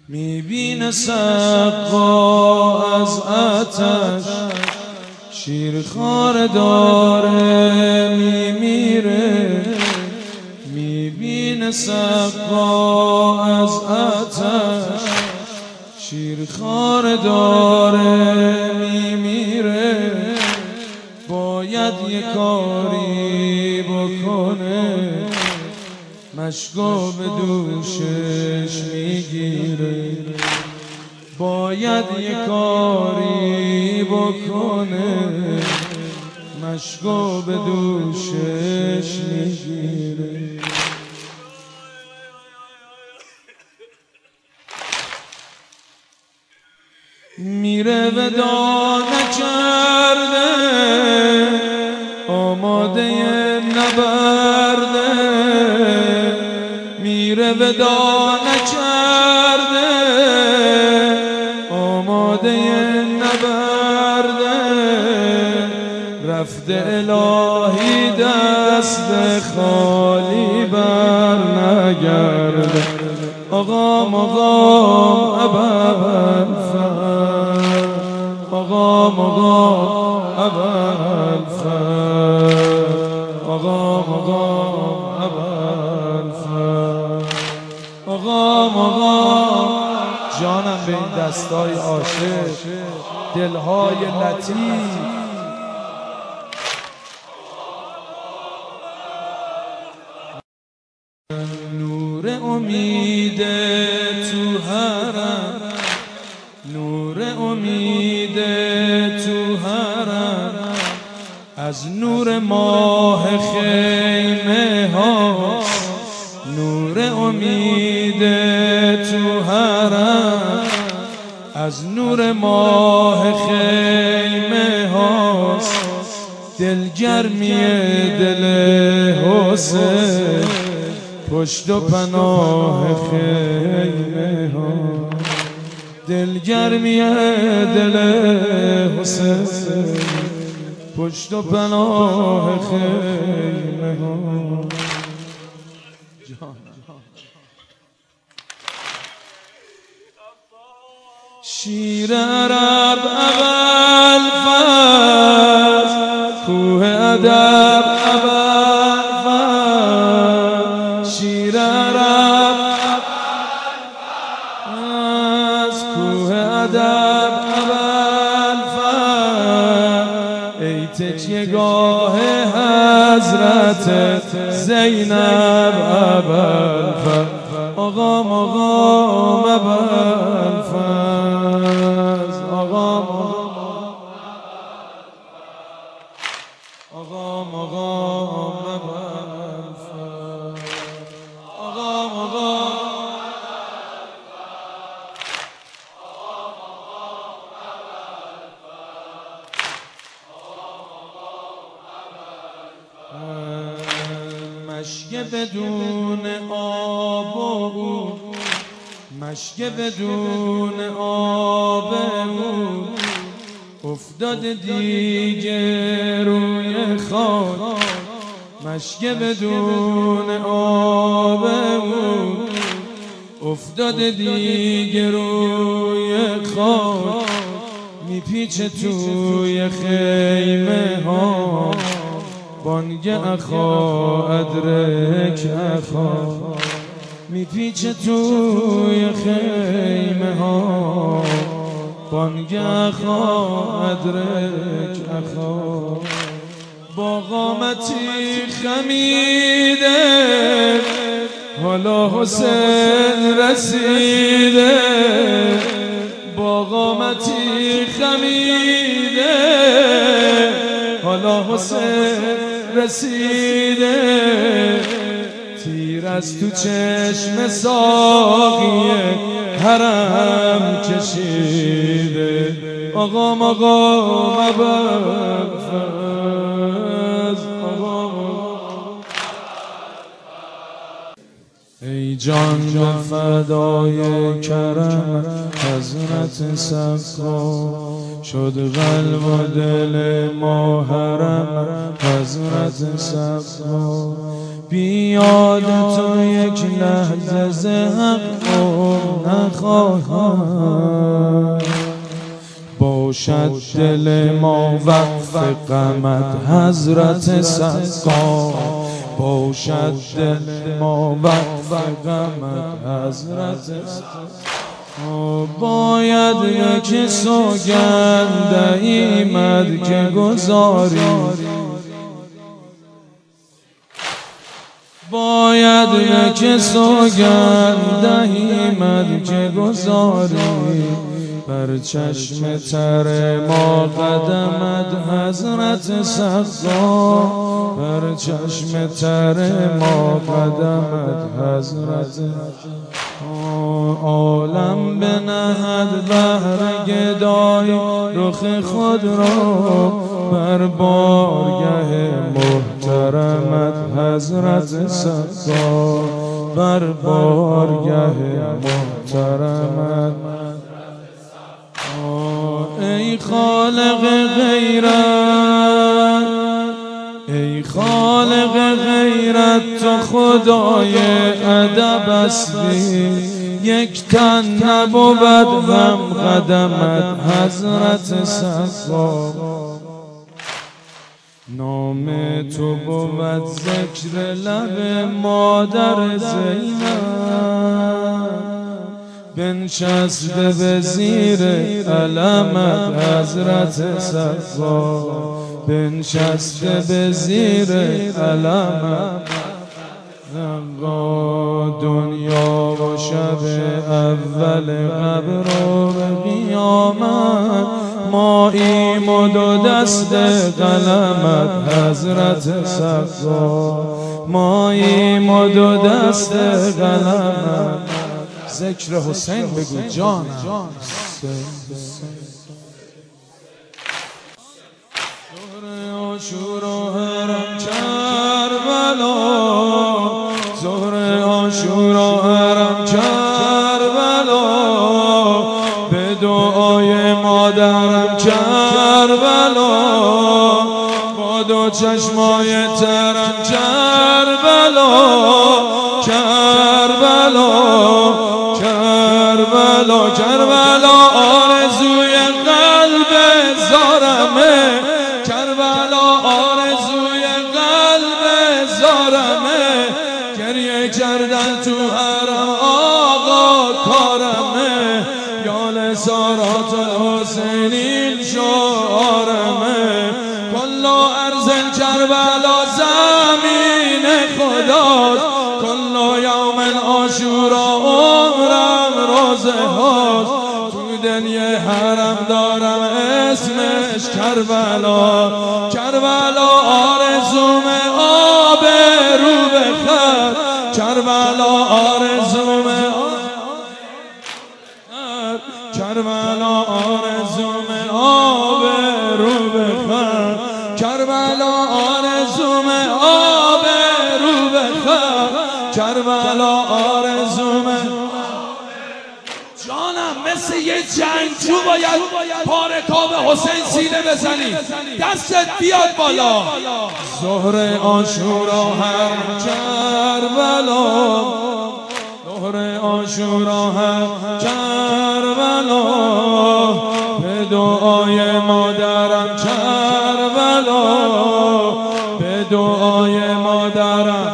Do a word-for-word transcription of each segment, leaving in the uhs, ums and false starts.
میبینه سقا از آتش شیرخواره داره میمیره. میبینه سقا از آتش شیرخواره داره میمیره. باید یه کاری بکنه مشکو به دوشش میگیره. باید یه کاری بکنه مشکو به دوشش میگیره. میره ودا نکرده آماده نبرده. میره ودا نکرده آماده نبرده. رفته الهی دست خالی بر نگرده. آقام آقام ابوالفضل، آقام آقام ابوالفضل، آقام آقام ابوالفضل، آقام آقام. جانم به این دستای عاشق، دلهای لطیف. نور امید تو حرم، نور امید تو حرم. از نور ماه خیمه هاست نور امید تو حرم. از نور ماه خیمه هاست دلگرمی دل حسین. پشت و پناه خیمه ها دلگرمی دل حسین. پشت و پناه خیمه ها. شیر عرب ابوالفضل، کوه ادب ابوالفضل. شیر عرب از کوه ادب ابوالفضل. ای تکیه گاه حضرت زینب ابوالفضل. آقام آقام ابوالفضل، آقام آقام آقام ابوالفضل، آقام آقام. مشک بدون آب و مشک بدون آب افتاد دیگه روی خاک. مشک بدون آب افتاد دیگه روی خاک. میپیچه توی خیمه ها بانگ اخا ادرک اخا. میپیچه توی خیمه ها بانگ اخا ادرک اخا. با قامتی خمیده حالا حسین رسیده. با قامتی خمیده حالا حسین رسیده. تیر از تو چشم ساقی حرم کشیده. آقام آقام ابوالفضل، آقام. ای جان به فدای کرم حضرت سقا. شد قلب و دل ما حرم حضرت سقا. بیاد تو یک لحظه ز حق نخواهم، باشد دل ما وقف غمت حضرت سقا، باشد دل ما وقف غمت حضرت سقا. باید یک سوگند ایمد که گذاری، باید یک سوگند ایمد که گذاری، بر چشم تر ما قدمت حضرت سقا، بر چشم تر ما قدمت حضرت عالم بنهد بهر گدای رخ خود را، بر بارگه محترمت حضرت سقا، بر بارگه محترمت. ای خالق غیرت، ای خالق غیرت تو خدای ادب هستی، یک تن نبود هم قدمت حضرت سقا. نام تو بود ذکر لب مادر زینب، بنشسته به زیر علمت حضرت سقا، بنشسته به زیر علمت. دنیا و شب اول قبر و قیامت، ماییم و دو دست قلمت حضرت سقا، ماییم و دو دست قلمت. ذکر حسین بگو جانم. ظهر عاشورا حرم کربلا، ظهر عاشورا حرم کربلا، به دعای مادرم کربلا، با دو چشمای ترم کربلا، کربلا کربلا کربلا آرزوی قلب زارمه، کربلا آرزوی قلب زارمه، گریه کردن تو حرم آقا کارمه، یال سارات الحسینین شعارمه، کل ارض کربلا زمین خداست، کل یوم عاشورا عمرم روزه هاست، تو دل یه حرم دارم اسمش کربلا، کربلا آرزوم آب رو بخر، کربلا آرزوم کربلا آرزوم آب رو بخر، کربلا آرزوم آب رو بخر، کربلا آرزوم. جانم مثل یه جنگجو باید پارکاب حسین سینه بزنی، دستت بیاد بالا. ظهر عاشورا حرم کربلا، ظهر عاشورا حرم کربلا، به دعای مادرم کربلا، به دعای مادرم،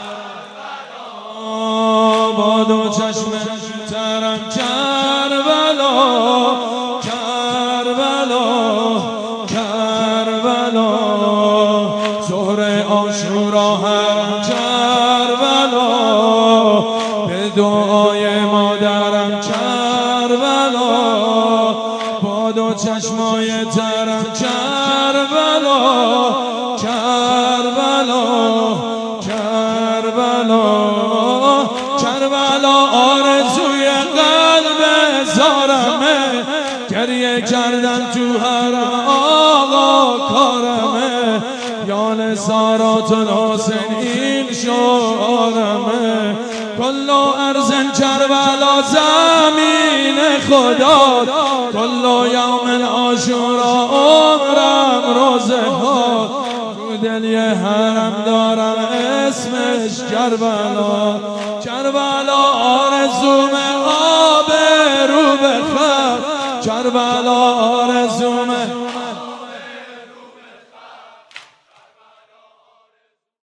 با دو چشم ترم کربلا، کربلا کربلا، ظهر عاشورا حرم کربلا، به دعای مادرم کربلا، با دو چشمای ترم کربلا، کربلا کربلا کربلا آرزوی قلب زارمه، گریه کردن تو حرم آقا کارمه، یال سارات الحسین این شعارمه، کل ارض کربلا زمین خدا، کل یوم عاشورا عمرم روزه ها، تو دل یه حرم دارم اسمش اسمش کربلا. کربلا آرزوم آب رو بخواد، کربلا آرزوم